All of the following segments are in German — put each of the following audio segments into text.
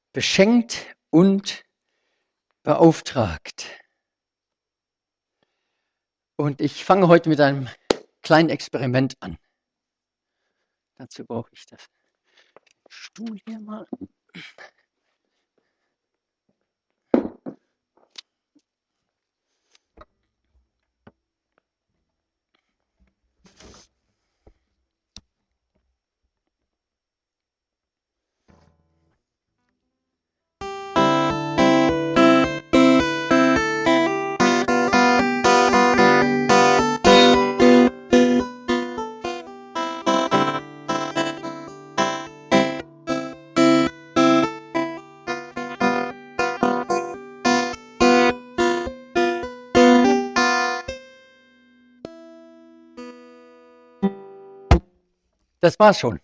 beschenkt und beauftragt. Und ich fange heute mit einem kleinen Experiment an. Dazu brauche ich das Stuhl hier mal. Das war's schon.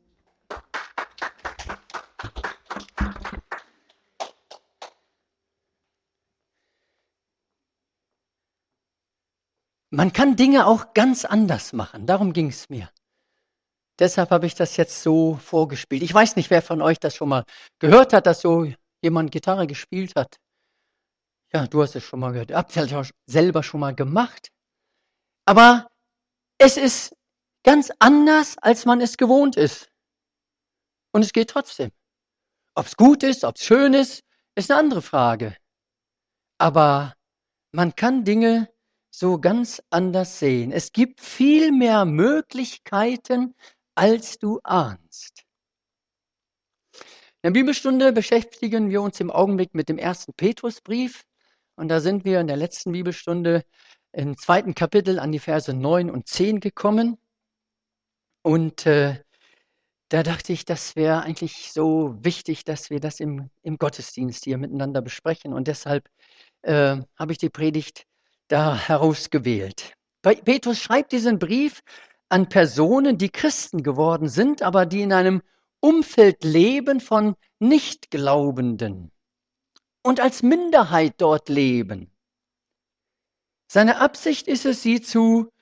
Man kann Dinge auch ganz anders machen. Darum ging es mir. Deshalb habe ich das jetzt so vorgespielt. Ich weiß nicht, wer von euch das schon mal gehört hat, dass so jemand Gitarre gespielt hat. Ja, du hast es schon mal gehört. Ihr habt es ja selber schon mal gemacht. Aber es ist ganz anders, als man es gewohnt ist. Und es geht trotzdem. Ob es gut ist, ob es schön ist eine andere Frage. Aber man kann Dinge so ganz anders sehen. Es gibt viel mehr Möglichkeiten, als du ahnst. In der Bibelstunde beschäftigen wir uns im Augenblick mit dem 1. Petrusbrief. Und da sind wir in der letzten Bibelstunde im 2. Kapitel an die Verse 9 und 10 gekommen. Und da dachte ich, das wäre eigentlich so wichtig, dass wir das im Gottesdienst hier miteinander besprechen. Und deshalb habe ich die Predigt da herausgewählt. Petrus schreibt diesen Brief an Personen, die Christen geworden sind, aber die in einem Umfeld leben von Nichtglaubenden und als Minderheit dort leben. Seine Absicht ist es, sie zu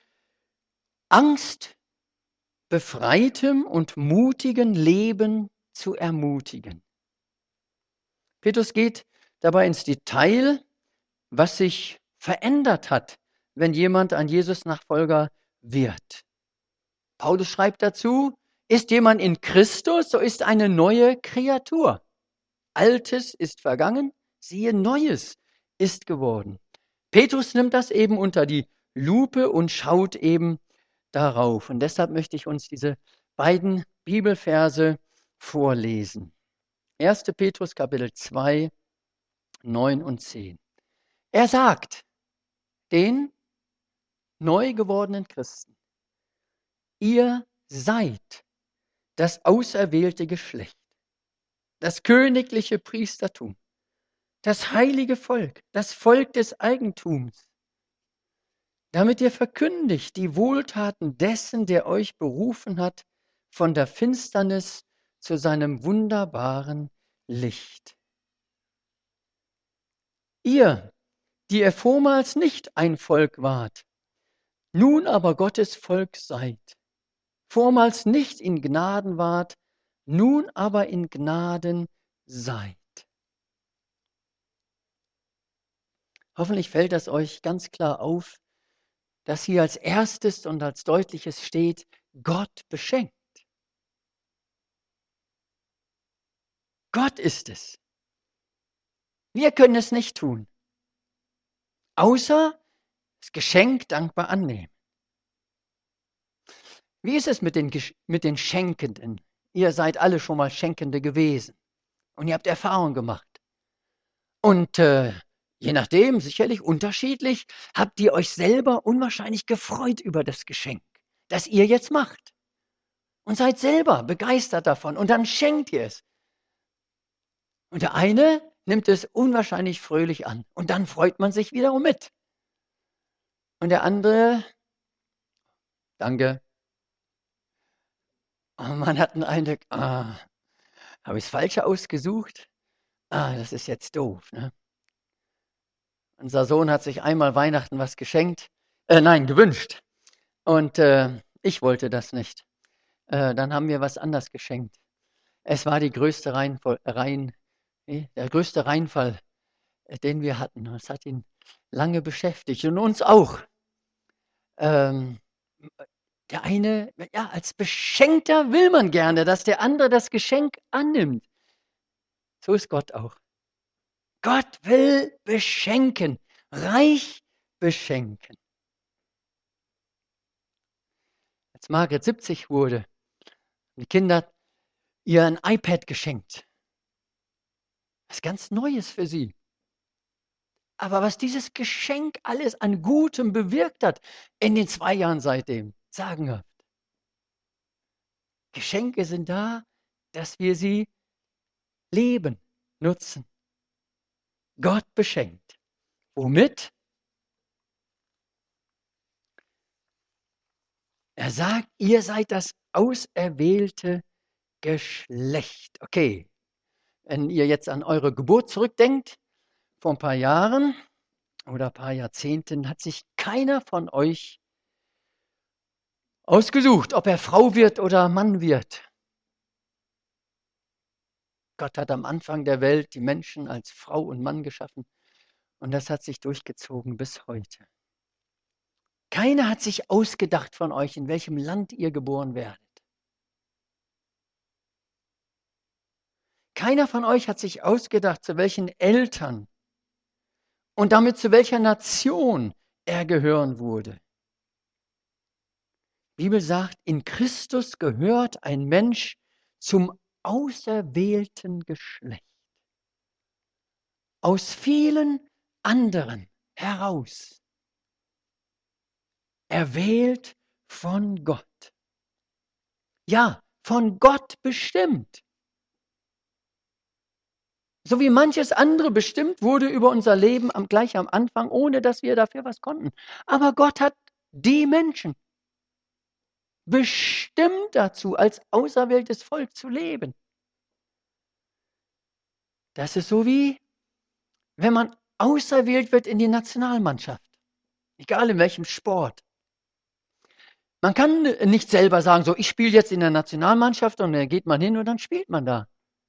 angstbefreitem und mutigen Leben zu ermutigen. Petrus geht dabei ins Detail, was sich verändert hat, wenn jemand ein Jesus-Nachfolger wird. Paulus schreibt dazu, ist jemand in Christus, so ist eine neue Kreatur. Altes ist vergangen, siehe, Neues ist geworden. Petrus nimmt das eben unter die Lupe und schaut eben darauf. Und deshalb möchte ich uns diese beiden Bibelverse vorlesen. 1. Petrus Kapitel 2, 9 und 10. Er sagt den neu gewordenen Christen, ihr seid das auserwählte Geschlecht, das königliche Priestertum, das heilige Volk, das Volk des Eigentums, damit ihr verkündigt die Wohltaten dessen, der euch berufen hat, von der Finsternis zu seinem wunderbaren Licht. Ihr, die ihr vormals nicht ein Volk wart, nun aber Gottes Volk seid, vormals nicht in Gnaden wart, nun aber in Gnaden seid. Hoffentlich fällt das euch ganz klar auf, dass hier als erstes und als deutliches steht, Gott beschenkt. Gott ist es. Wir können es nicht tun, außer das Geschenk dankbar annehmen. Wie ist es mit den Schenkenden? Ihr seid alle schon mal Schenkende gewesen und ihr habt Erfahrung gemacht. Und je nachdem, sicherlich unterschiedlich, habt ihr euch selber unwahrscheinlich gefreut über das Geschenk, das ihr jetzt macht. Und seid selber begeistert davon und dann schenkt ihr es. Und der eine nimmt es unwahrscheinlich fröhlich an und dann freut man sich wiederum mit. Und der andere, danke, man hat einen Eindruck, habe ich das Falsche ausgesucht? Das ist jetzt doof. Ne? Unser Sohn hat sich einmal Weihnachten was gewünscht. Und ich wollte das nicht. Dann haben wir was anders geschenkt. Es war die größte Der größte Reinfall, den wir hatten. Das hat ihn lange beschäftigt und uns auch. Ähm, Der eine, ja, als Beschenkter will man gerne, dass der andere das Geschenk annimmt. So ist Gott auch. Gott will beschenken, reich beschenken. Als Margret 70 wurde, die Kinder ihr ein iPad geschenkt. Was ganz Neues für sie. Aber was dieses Geschenk alles an Gutem bewirkt hat in den 2 Jahren seitdem, sagenhaft. Geschenke sind da, dass wir sie leben, nutzen. Gott beschenkt. Womit? Er sagt, ihr seid das auserwählte Geschlecht. Okay, wenn ihr jetzt an eure Geburt zurückdenkt, vor ein paar Jahren oder ein paar Jahrzehnten, hat sich keiner von euch ausgesucht, ob er Frau wird oder Mann wird. Gott hat am Anfang der Welt die Menschen als Frau und Mann geschaffen und das hat sich durchgezogen bis heute. Keiner hat sich ausgedacht von euch, in welchem Land ihr geboren werdet. Keiner von euch hat sich ausgedacht, zu welchen Eltern und damit zu welcher Nation er gehören würde. Die Bibel sagt, in Christus gehört ein Mensch zum auserwählten Geschlecht. Aus vielen anderen heraus. Erwählt von Gott. Ja, von Gott bestimmt. So wie manches andere bestimmt wurde über unser Leben gleich am Anfang, ohne dass wir dafür was konnten. Aber Gott hat die Menschen bestimmt dazu, als auserwähltes Volk zu leben. Das ist so wie, wenn man auserwählt wird in die Nationalmannschaft. Egal in welchem Sport. Man kann nicht selber sagen, so ich spiele jetzt in der Nationalmannschaft und dann geht man hin und dann spielt man da.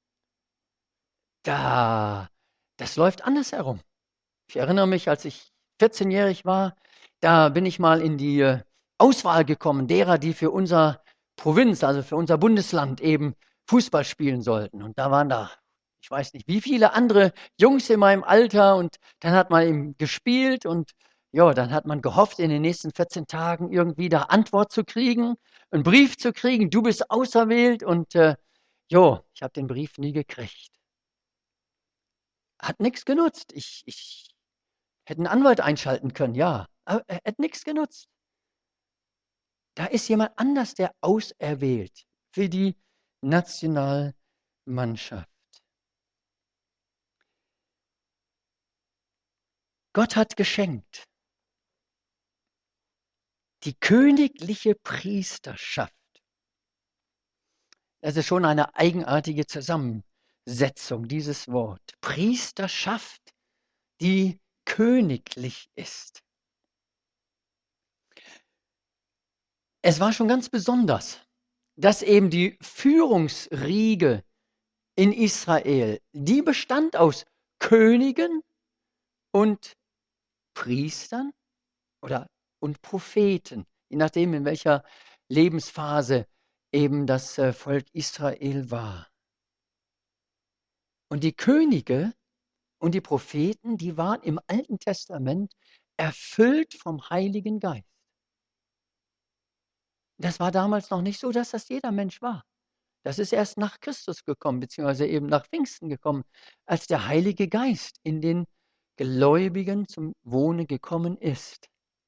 Das läuft andersherum. Ich erinnere mich, als ich 14-jährig war, da bin ich mal in die Auswahl gekommen, derer, die für unsere Provinz, also für unser Bundesland eben Fußball spielen sollten. Und da waren da, ich weiß nicht, wie viele andere Jungs in meinem Alter und dann hat man eben gespielt und ja, dann hat man gehofft, in den nächsten 14 Tagen irgendwie da Antwort zu kriegen, einen Brief zu kriegen, du bist auserwählt und ich habe den Brief nie gekriegt. Hat nichts genutzt. Ich hätte einen Anwalt einschalten können, ja, aber er hat nichts genutzt. Da ist jemand anders, der auserwählt für die Nationalmannschaft. Gott hat geschenkt die königliche Priesterschaft. Das ist schon eine eigenartige Zusammensetzung, dieses Wort. Priesterschaft, die königlich ist. Es war schon ganz besonders, dass eben die Führungsriege in Israel, die bestand aus Königen und Priestern und Propheten, je nachdem, in welcher Lebensphase eben das Volk Israel war. Und die Könige und die Propheten, die waren im Alten Testament erfüllt vom Heiligen Geist. Das war damals noch nicht so, dass das jeder Mensch war. Das ist erst nach Christus gekommen, beziehungsweise eben nach Pfingsten gekommen, als der Heilige Geist in den Gläubigen zum Wohnen gekommen ist.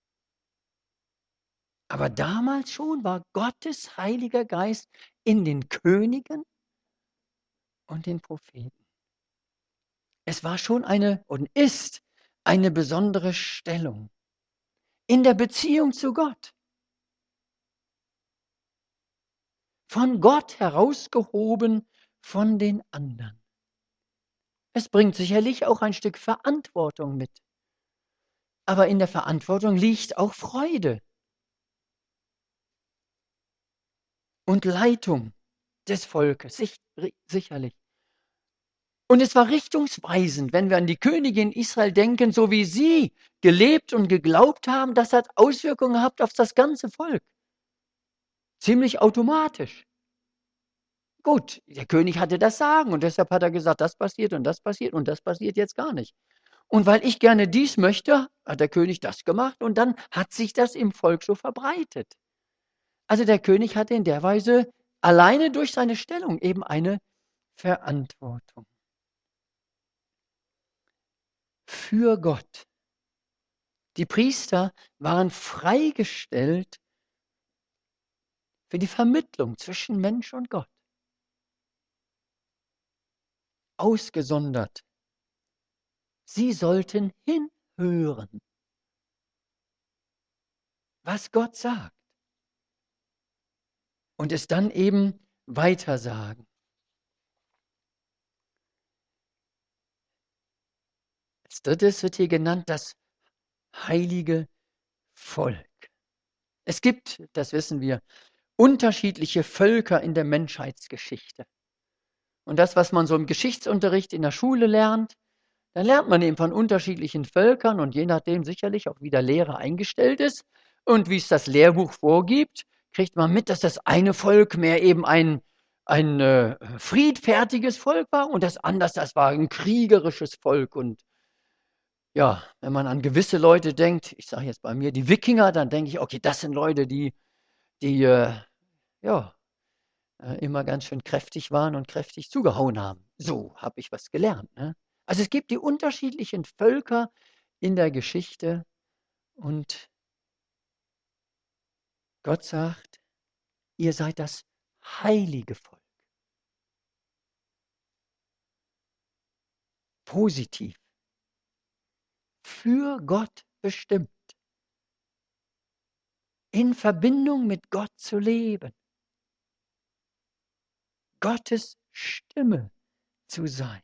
Aber damals schon war Gottes Heiliger Geist in den Königen und den Propheten. Es war schon und ist eine besondere Stellung in der Beziehung zu Gott. Von Gott herausgehoben von den anderen. Es bringt sicherlich auch ein Stück Verantwortung mit. Aber in der Verantwortung liegt auch Freude und Leitung des Volkes, sicherlich. Und es war richtungsweisend, wenn wir an die Könige in Israel denken, so wie sie gelebt und geglaubt haben, das hat Auswirkungen gehabt auf das ganze Volk. Ziemlich automatisch. Gut, der König hatte das Sagen und deshalb hat er gesagt, das passiert und das passiert und das passiert jetzt gar nicht. Und weil ich gerne dies möchte, hat der König das gemacht und dann hat sich das im Volk so verbreitet. Also der König hatte in der Weise alleine durch seine Stellung eben eine Verantwortung für Gott. Die Priester waren freigestellt für die Vermittlung zwischen Mensch und Gott. Ausgesondert. Sie sollten hinhören, was Gott sagt und es dann eben weitersagen. Als drittes wird hier genannt das heilige Volk. Es gibt, das wissen wir, unterschiedliche Völker in der Menschheitsgeschichte. Und das, was man so im Geschichtsunterricht in der Schule lernt, dann lernt man eben von unterschiedlichen Völkern und je nachdem sicherlich auch, wie der Lehrer eingestellt ist und wie es das Lehrbuch vorgibt, kriegt man mit, dass das eine Volk mehr eben ein friedfertiges Volk war und das anders, das war ein kriegerisches Volk. Und ja, wenn man an gewisse Leute denkt, ich sage jetzt bei mir die Wikinger, dann denke ich, okay, das sind Leute, die ja, immer ganz schön kräftig waren und kräftig zugehauen haben. So habe ich was gelernt. Ne? Also es gibt die unterschiedlichen Völker in der Geschichte und Gott sagt, ihr seid das heilige Volk. Positiv. Für Gott bestimmt. In Verbindung mit Gott zu leben. Gottes Stimme zu sein.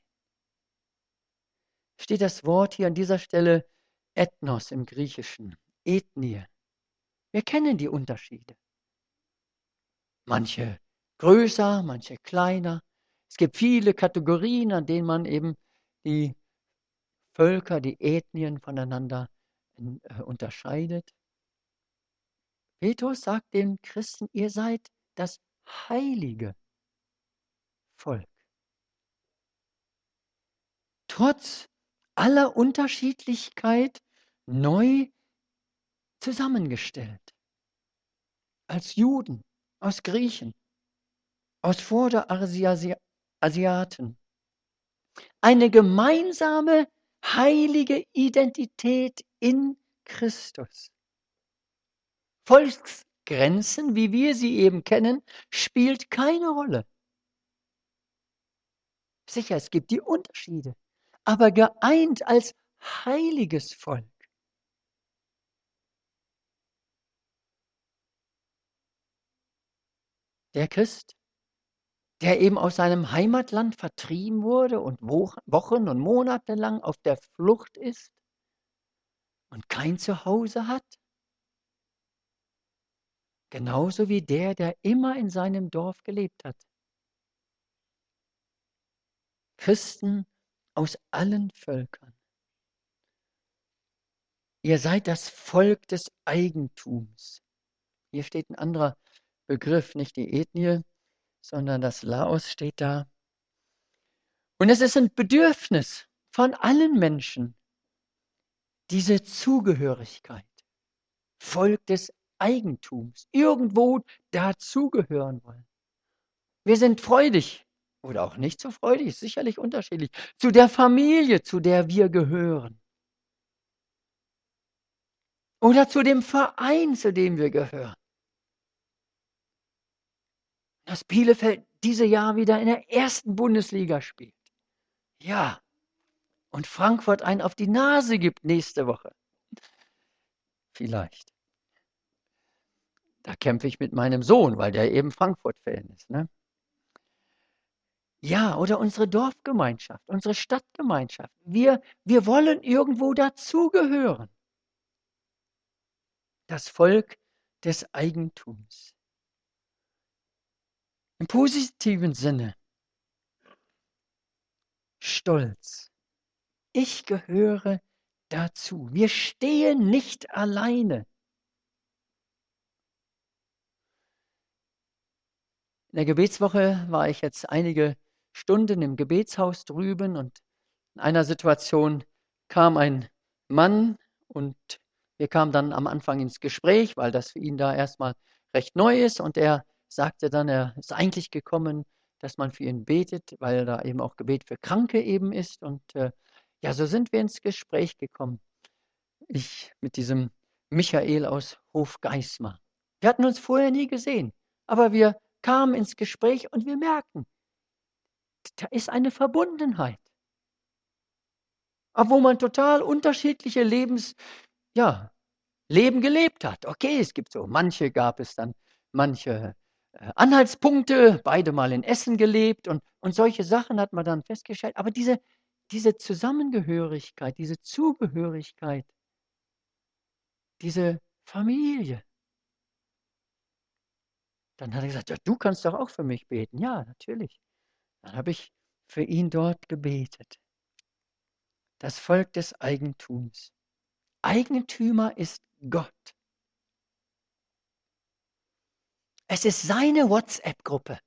Steht das Wort hier an dieser Stelle Ethnos im Griechischen, Ethnie. Wir kennen die Unterschiede. Manche größer, manche kleiner. Es gibt viele Kategorien, an denen man eben die Völker, die Ethnien voneinander unterscheidet. Petrus sagt den Christen, ihr seid das heilige Volk. Trotz aller Unterschiedlichkeit neu zusammengestellt. Als Juden, aus Griechen, aus Vorderasiaten. Eine gemeinsame heilige Identität in Christus. Volksgrenzen, wie wir sie eben kennen, spielt keine Rolle. Sicher, es gibt die Unterschiede, aber geeint als heiliges Volk. Der Christ, der eben aus seinem Heimatland vertrieben wurde und Wochen und Monate lang auf der Flucht ist und kein Zuhause hat, genauso wie der immer in seinem Dorf gelebt hat. Christen aus allen Völkern. Ihr seid das Volk des Eigentums. Hier steht ein anderer Begriff, nicht die Ethnie, sondern das Laos steht da. Und es ist ein Bedürfnis von allen Menschen, diese Zugehörigkeit, Volk des Eigentums, irgendwo dazugehören wollen. Wir sind freudig oder auch nicht so freudig, ist sicherlich unterschiedlich, zu der Familie, zu der wir gehören. Oder zu dem Verein, zu dem wir gehören. Dass Bielefeld dieses Jahr wieder in der ersten Bundesliga spielt. Ja, und Frankfurt einen auf die Nase gibt nächste Woche. Vielleicht. Da kämpfe ich mit meinem Sohn, weil der eben Frankfurt-Fan ist. Ne? Ja, oder unsere Dorfgemeinschaft, unsere Stadtgemeinschaft. Wir wollen irgendwo dazugehören. Das Volk des Eigentums. Im positiven Sinne. stolz. Ich gehöre dazu. Wir stehen nicht alleine. In der Gebetswoche war ich jetzt einige Stunden im Gebetshaus drüben und in einer Situation kam ein Mann und wir kamen dann am Anfang ins Gespräch, weil das für ihn da erstmal recht neu ist und er sagte dann, er ist eigentlich gekommen, dass man für ihn betet, weil da eben auch Gebet für Kranke eben ist und ja, so sind wir ins Gespräch gekommen. Ich mit diesem Michael aus Hofgeismar. Wir hatten uns vorher nie gesehen, aber wir kamen ins Gespräch und wir merken, da ist eine Verbundenheit. Obwohl man total unterschiedliche ja, Leben gelebt hat. Okay, es gibt so gab es dann manche Anhaltspunkte, beide mal in Essen gelebt und solche Sachen hat man dann festgestellt. Aber diese Zusammengehörigkeit, diese Zugehörigkeit, diese Familie. Dann hat er gesagt, ja, du kannst doch auch für mich beten. Ja, natürlich. Dann habe ich für ihn dort gebetet. Das Volk des Eigentums. Eigentümer ist Gott. Es ist seine WhatsApp-Gruppe.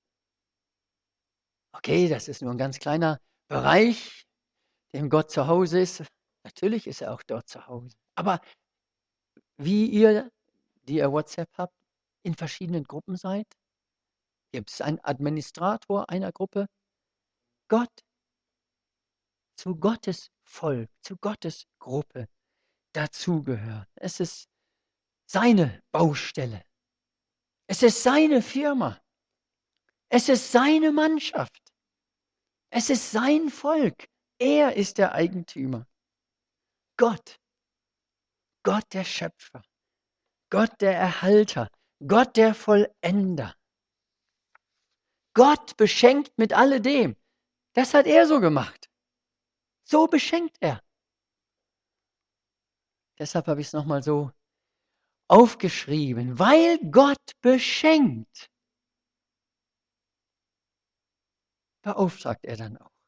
Okay, das ist nur ein ganz kleiner Bereich, dem Gott zu Hause ist. Natürlich ist er auch dort zu Hause. Aber wie ihr, die ihr WhatsApp habt, in verschiedenen Gruppen seid, gibt es einen Administrator einer Gruppe. Gott zu Gottes Volk, zu Gottes Gruppe dazugehört. Es ist seine Baustelle. Es ist seine Firma. Es ist seine Mannschaft. Es ist sein Volk. Er ist der Eigentümer. Gott, Gott der Schöpfer, Gott der Erhalter, Gott der Vollender. Gott beschenkt mit alledem. Das hat er so gemacht. So beschenkt er. Deshalb habe ich es nochmal so aufgeschrieben, weil Gott beschenkt, beauftragt er dann auch.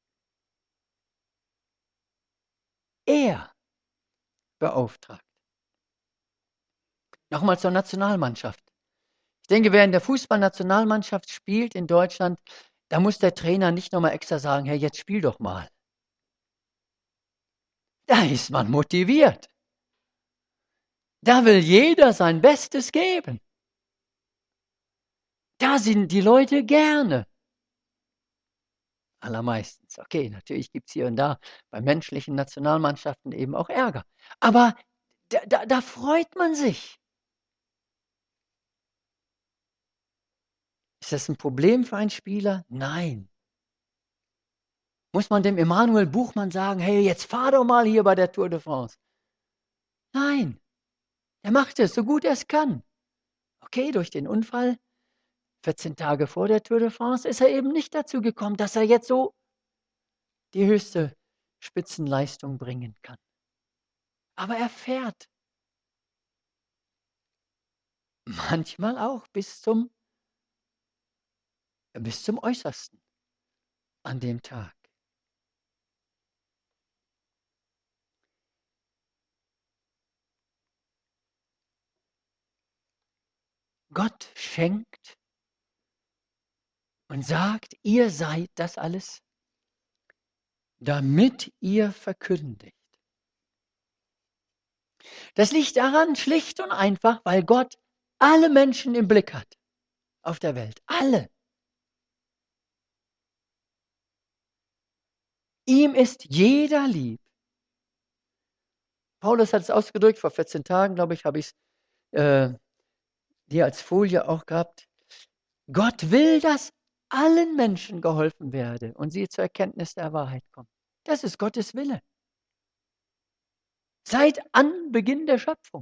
Er beauftragt. Nochmal zur Nationalmannschaft. Ich denke, wer in der Fußballnationalmannschaft spielt in Deutschland, da muss der Trainer nicht nochmal extra sagen, hey, jetzt spiel doch mal. Da ist man motiviert. Da will jeder sein Bestes geben. Da sind die Leute gerne. Allermeistens. Okay, natürlich gibt es hier und da bei menschlichen Nationalmannschaften eben auch Ärger. Aber da freut man sich. Ist das ein Problem für einen Spieler? Nein. Muss man dem Emanuel Buchmann sagen, hey, jetzt fahr doch mal hier bei der Tour de France? Nein. Er macht es so gut er es kann. Okay, durch den Unfall 14 Tage vor der Tour de France ist er eben nicht dazu gekommen, dass er jetzt so die höchste Spitzenleistung bringen kann. Aber er fährt manchmal auch bis zum Äußersten an dem Tag. Gott schenkt und sagt, ihr seid das alles, damit ihr verkündigt. Das liegt daran, schlicht und einfach, weil Gott alle Menschen im Blick hat auf der Welt. Alle. Ihm ist jeder lieb. Paulus hat es ausgedrückt, vor 14 Tagen, glaube ich, habe ich es dir als Folie auch gehabt. Gott will, dass allen Menschen geholfen werde und sie zur Erkenntnis der Wahrheit kommen. Das ist Gottes Wille. Seit Anbeginn der Schöpfung.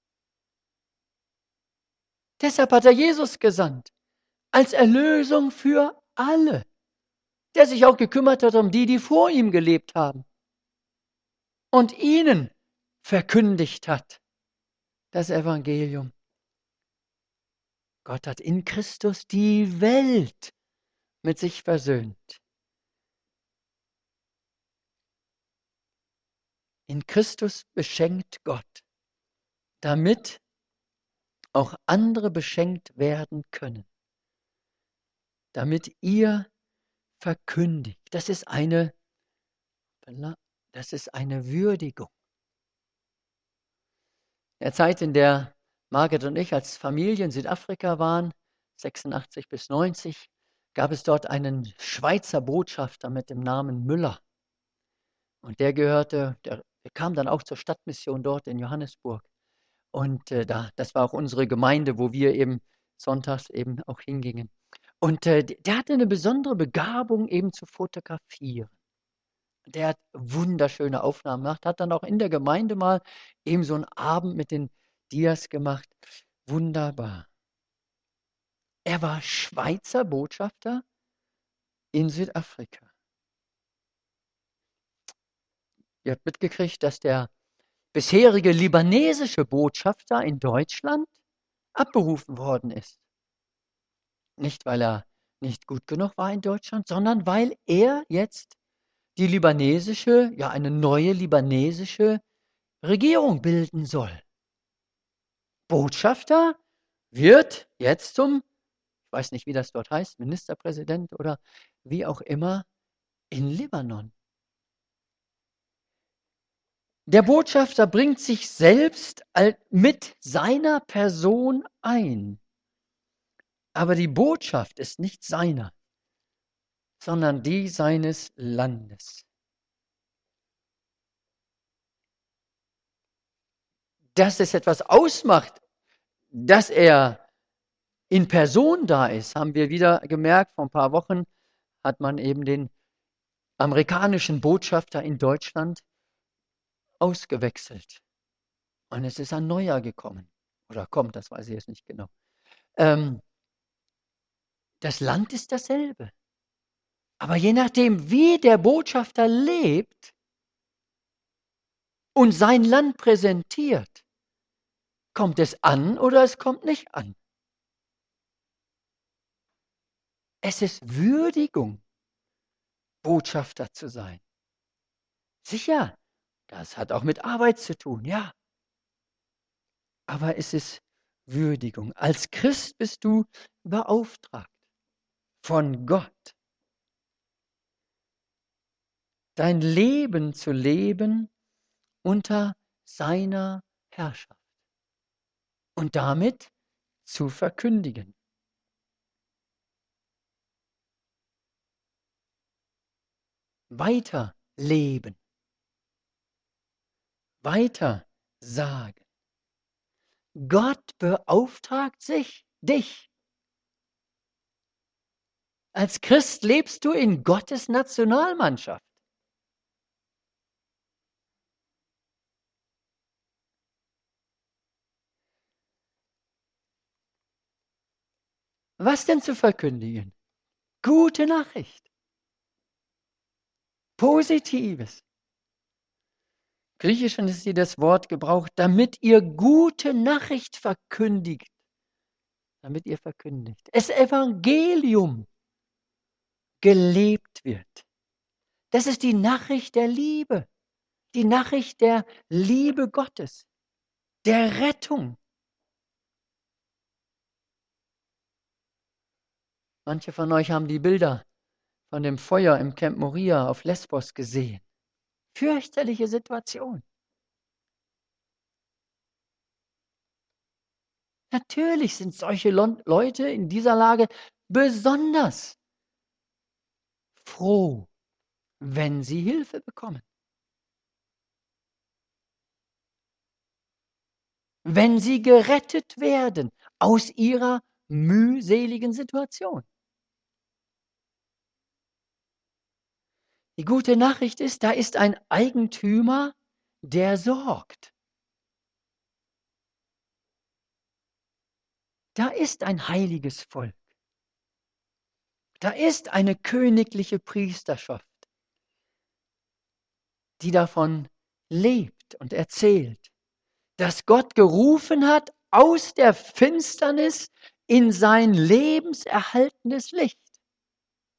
Deshalb hat er Jesus gesandt, als Erlösung für alle, der sich auch gekümmert hat um die vor ihm gelebt haben und ihnen verkündigt hat das Evangelium. Gott hat in Christus die Welt mit sich versöhnt. In Christus beschenkt Gott, damit auch andere beschenkt werden können, damit ihr verkündigt. Das ist eine Würdigung. In der Zeit, in der Margret und ich als Familie in Südafrika waren, 86 bis 90, gab es dort einen Schweizer Botschafter mit dem Namen Müller. Und der kam dann auch zur Stadtmission dort in Johannesburg. Und das war auch unsere Gemeinde, wo wir eben sonntags eben auch hingingen. Und der hatte eine besondere Begabung, eben zu fotografieren. Der hat wunderschöne Aufnahmen gemacht, hat dann auch in der Gemeinde mal eben so einen Abend mit den Dias gemacht. Wunderbar. Er war Schweizer Botschafter in Südafrika. Ihr habt mitgekriegt, dass der bisherige libanesische Botschafter in Deutschland abberufen worden ist. Nicht, weil er nicht gut genug war in Deutschland, sondern weil er jetzt eine neue libanesische Regierung bilden soll. Botschafter wird jetzt ich weiß nicht, wie das dort heißt, Ministerpräsident oder wie auch immer, in Libanon. Der Botschafter bringt sich selbst mit seiner Person ein. Aber die Botschaft ist nicht seiner, sondern die seines Landes. Dass es etwas ausmacht, dass er in Person da ist, haben wir wieder gemerkt. Vor ein paar Wochen hat man eben den amerikanischen Botschafter in Deutschland ausgewechselt. Und es ist ein neuer gekommen. Oder kommt, das weiß ich jetzt nicht genau. Das Land ist dasselbe. Aber je nachdem, wie der Botschafter lebt und sein Land präsentiert, kommt es an oder es kommt nicht an. Es ist Würdigung, Botschafter zu sein. Sicher, das hat auch mit Arbeit zu tun, ja. Aber es ist Würdigung. Als Christ bist du beauftragt von Gott, dein Leben zu leben unter seiner Herrschaft und damit zu verkündigen. Weiter leben, weiter sagen. Gott beauftragt dich. Als Christ lebst du in Gottes Nationalmannschaft. Was denn zu verkündigen? Gute Nachricht. Positives. Griechischen ist hier das Wort gebraucht, damit ihr gute Nachricht verkündigt. Damit ihr verkündigt. Das Evangelium gelebt wird. Das ist die Nachricht der Liebe. Die Nachricht der Liebe Gottes. Der Rettung. Manche von euch haben die Bilder von dem Feuer im Camp Moria auf Lesbos gesehen. Fürchterliche Situation. Natürlich sind solche Leute in dieser Lage besonders froh, wenn sie Hilfe bekommen. Wenn sie gerettet werden aus ihrer mühseligen Situation. Die gute Nachricht ist, da ist ein Eigentümer, der sorgt. Da ist ein heiliges Volk. Da ist eine königliche Priesterschaft, die davon lebt und erzählt, dass Gott gerufen hat aus der Finsternis in sein lebenserhaltendes Licht.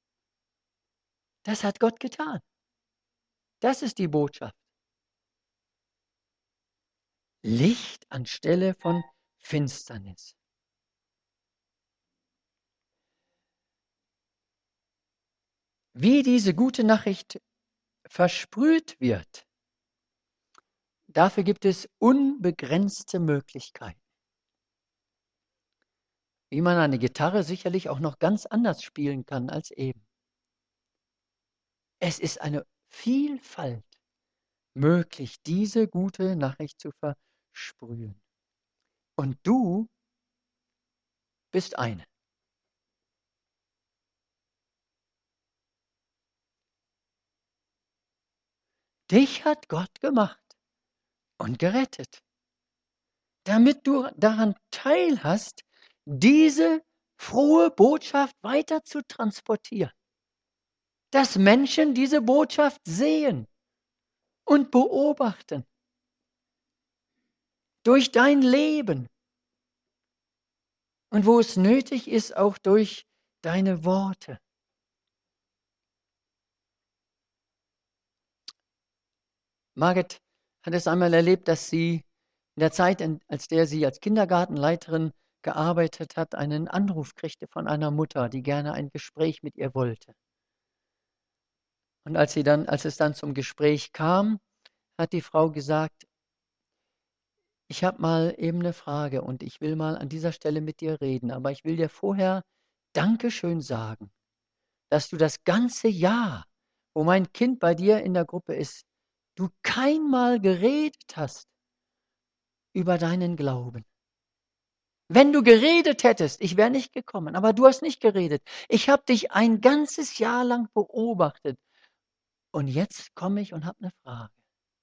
Das hat Gott getan. Das ist die Botschaft. Licht anstelle von Finsternis. Wie diese gute Nachricht versprüht wird, dafür gibt es unbegrenzte Möglichkeiten. Wie man eine Gitarre sicherlich auch noch ganz anders spielen kann als eben. Es ist eine Vielfalt möglich, diese gute Nachricht zu versprühen. Und du bist eine. Dich hat Gott gemacht und gerettet, damit du daran teilhast, diese frohe Botschaft weiter zu transportieren. Dass Menschen diese Botschaft sehen und beobachten. Durch dein Leben. Und wo es nötig ist, auch durch deine Worte. Margit hat es einmal erlebt, dass sie in der Zeit, als der sie als Kindergartenleiterin gearbeitet hat, einen Anruf kriegte von einer Mutter, die gerne ein Gespräch mit ihr wollte. Und als es dann zum Gespräch kam, hat die Frau gesagt, ich habe mal eben eine Frage und ich will mal an dieser Stelle mit dir reden, aber ich will dir vorher Dankeschön sagen, dass du das ganze Jahr, wo mein Kind bei dir in der Gruppe ist, du kein Mal geredet hast über deinen Glauben. Wenn du geredet hättest, ich wäre nicht gekommen, aber du hast nicht geredet. Ich habe dich ein ganzes Jahr lang beobachtet und jetzt komme ich und habe eine Frage.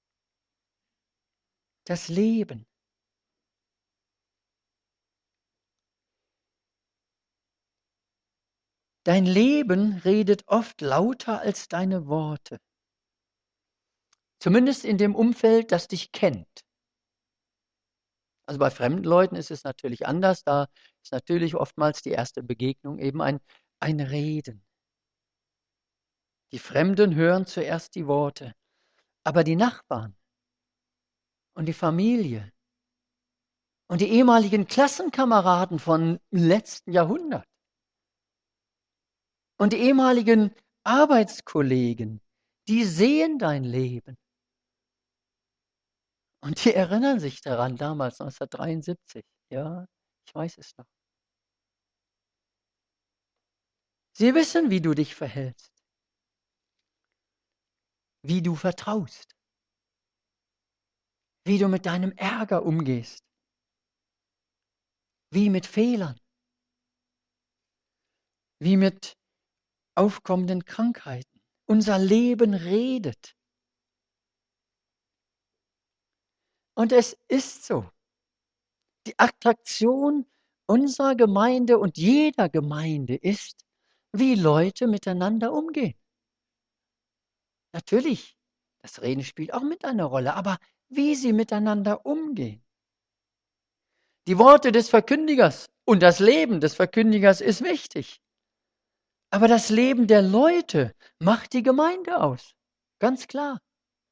Das Leben. Dein Leben redet oft lauter als deine Worte. Zumindest in dem Umfeld, das dich kennt. Also bei fremden Leuten ist es natürlich anders. Da ist natürlich oftmals die erste Begegnung eben ein Reden. Die Fremden hören zuerst die Worte, aber die Nachbarn und die Familie und die ehemaligen Klassenkameraden von letzten Jahrhundert und die ehemaligen Arbeitskollegen, die sehen dein Leben. Und die erinnern sich daran damals, 1973. Ja, ich weiß es noch. Sie wissen, wie du dich verhältst, wie du vertraust, wie du mit deinem Ärger umgehst, wie mit Fehlern, wie mit aufkommenden Krankheiten. Unser Leben redet. Und es ist so. Die Attraktion unserer Gemeinde und jeder Gemeinde ist, wie Leute miteinander umgehen. Natürlich, das Reden spielt auch mit einer Rolle, aber wie sie miteinander umgehen. Die Worte des Verkündigers und das Leben des Verkündigers ist wichtig. Aber das Leben der Leute macht die Gemeinde aus. Ganz klar.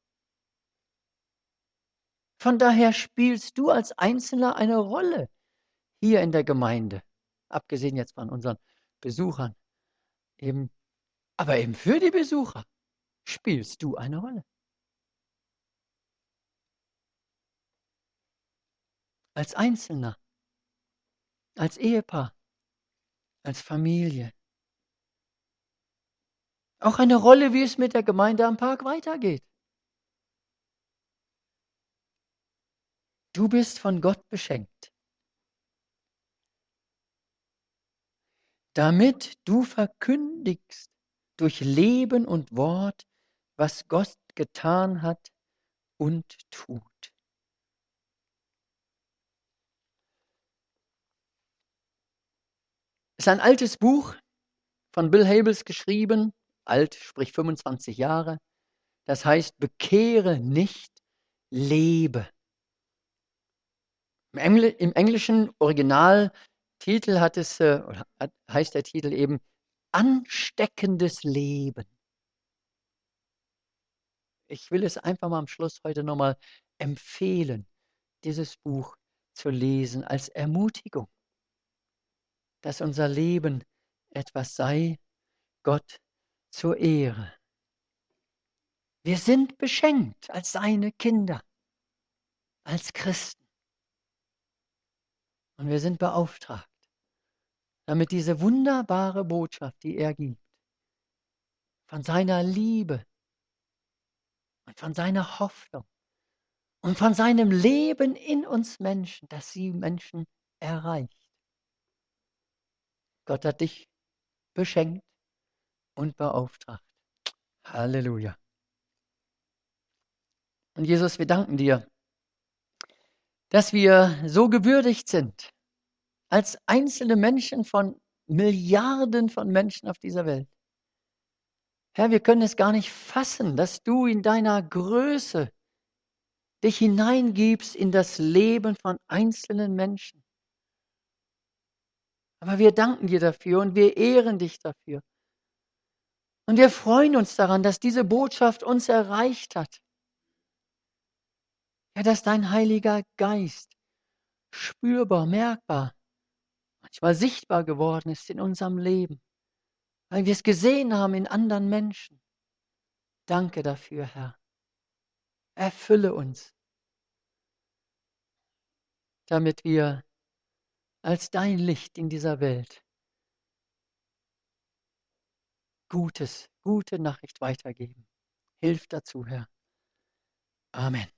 Von daher spielst du als Einzelner eine Rolle hier in der Gemeinde. Abgesehen jetzt von unseren Besuchern. Aber eben für die Besucher spielst du eine Rolle. Als Einzelner, als Ehepaar, als Familie. Auch eine Rolle, wie es mit der Gemeinde am Park weitergeht. Du bist von Gott beschenkt, damit du verkündigst durch Leben und Wort, was Gott getan hat und tut. Es ist ein altes Buch von Bill Hybels geschrieben, alt, sprich 25 Jahre. Das heißt, bekehre nicht, lebe. Im englischen Originaltitel heißt der Titel eben ansteckendes Leben. Ich will es einfach mal am Schluss heute nochmal empfehlen. dieses Buch zu lesen als Ermutigung, dass unser Leben etwas sei, Gott zur Ehre. Wir sind beschenkt als seine Kinder, als Christen. Und wir sind beauftragt, damit diese wunderbare Botschaft, die er gibt, von seiner Liebe und von seiner Hoffnung und von seinem Leben in uns Menschen, dass sie Menschen erreicht. Gott hat dich beschenkt und beauftragt. Halleluja. Und Jesus, wir danken dir, dass wir so gewürdigt sind, als einzelne Menschen von Milliarden von Menschen auf dieser Welt. Herr, wir können es gar nicht fassen, dass du in deiner Größe dich hineingibst in das Leben von einzelnen Menschen. Aber wir danken dir dafür und wir ehren dich dafür. Und wir freuen uns daran, dass diese Botschaft uns erreicht hat. Ja, dass dein Heiliger Geist spürbar, merkbar, manchmal sichtbar geworden ist in unserem Leben, weil wir es gesehen haben in anderen Menschen. Danke dafür, Herr. Erfülle uns, damit wir als dein Licht in dieser Welt gute Nachricht weitergeben. Hilf dazu, Herr. Amen.